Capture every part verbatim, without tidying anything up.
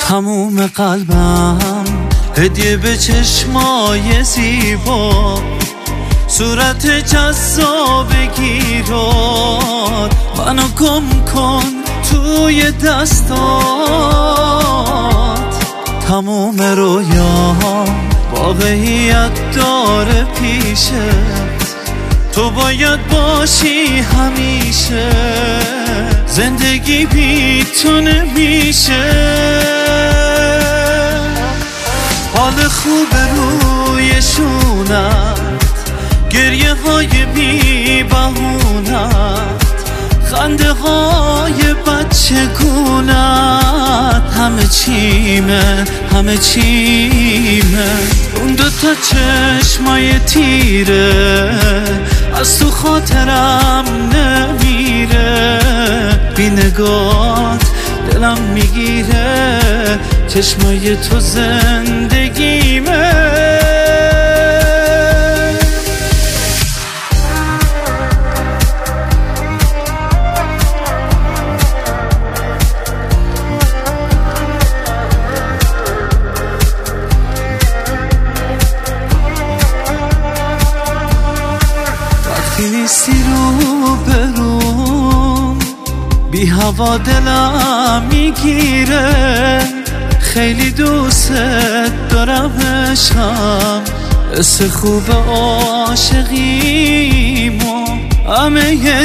تموم قلبم هدیه به چشمای زیبا، صورت جذاب گیرات، منو گم کن توی دستات. تموم رویام واقعیت داره پیشت، تو باید باشی همیشه، زندگی بی تو نمیشه. حال خوب روی شونت، گریه های بی بهونت، خنده های بچه گونت، همه چیمه همه چیمه. اون دوتا چشمای تیره از تو خاطرم نمیره، بی نگات دلم میگیره، چشمای تو زندگیمه. وقتی نیستی رو بروم، بی هوا دلم میگیره، خیلی دوست دارم عشقم، حس خوب عاشقیمو، همه ی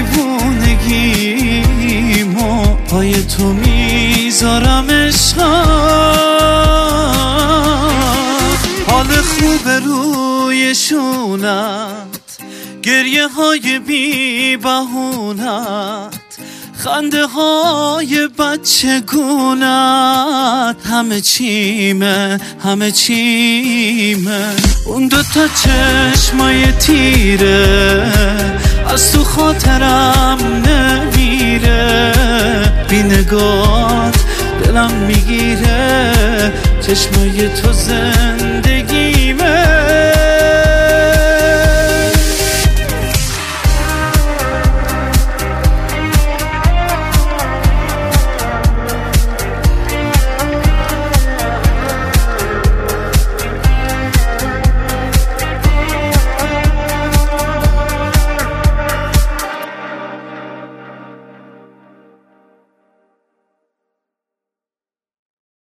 دیوونگیمو پای تو میذارم عشقم. حال خوب روی شونت، گریه های بی بهونت، خنده های بچه گونت، همه چیمه همه چیمه. اون دوتا چشمای تیره از تو خاطرم نمیره، بی نگات دلم میگیره، چشمای تو زندگی